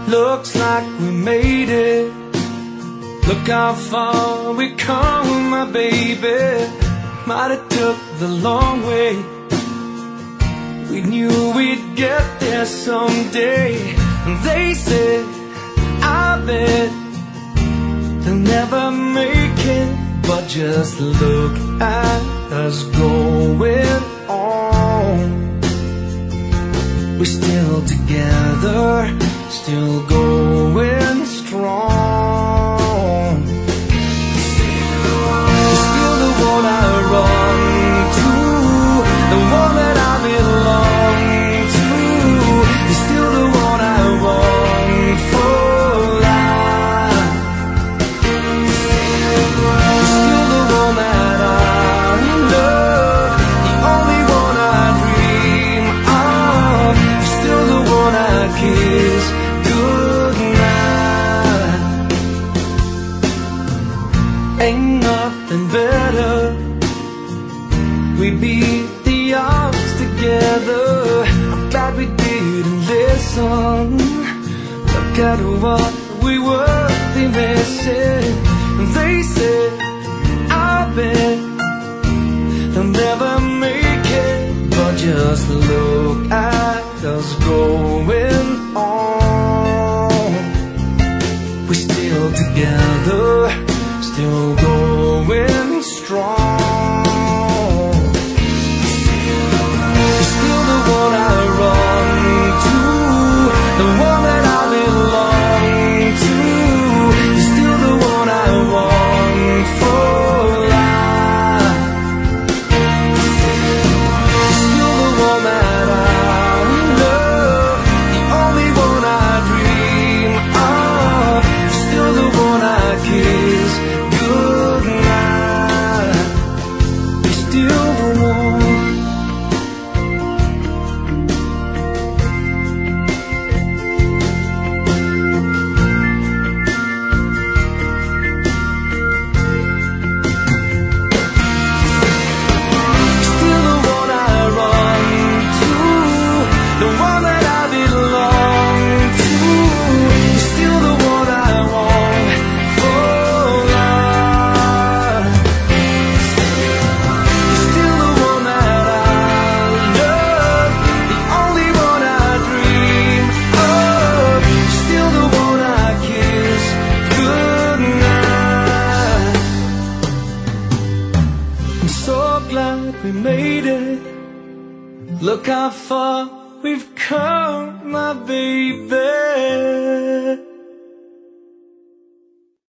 Looks like we made it. Look how far we come, my baby. Might have took the long way. We knew we'd get there someday. And they said, I bet they'll never make it. But just look at us going on. We're still together, still going strong. You're still the one I run to, the one that I belong to. You're still the one I want for life. You're still the one that I love, the only one I dream of. You're still the one I kiss goodnight. Ain't nothing better. We beat the odds together. I'm glad we didn't listen. Look at what we were missing. They said, I bet they'll never make it. But just look at us going on. We're still together, still going strong. You're still the one I run to, the one that I belong to. You're still the one I want for life. You're still the one that I love, the only one I dream of. You're still the one I kiss goodnight. You're still the one. Still the one I run to, the one that I belong to. You're still the one I want for life. You're still the one that I love, the only one I dream of. You're still the one I kiss goodnight. I'm so glad we made it. Look how far we've come, my baby.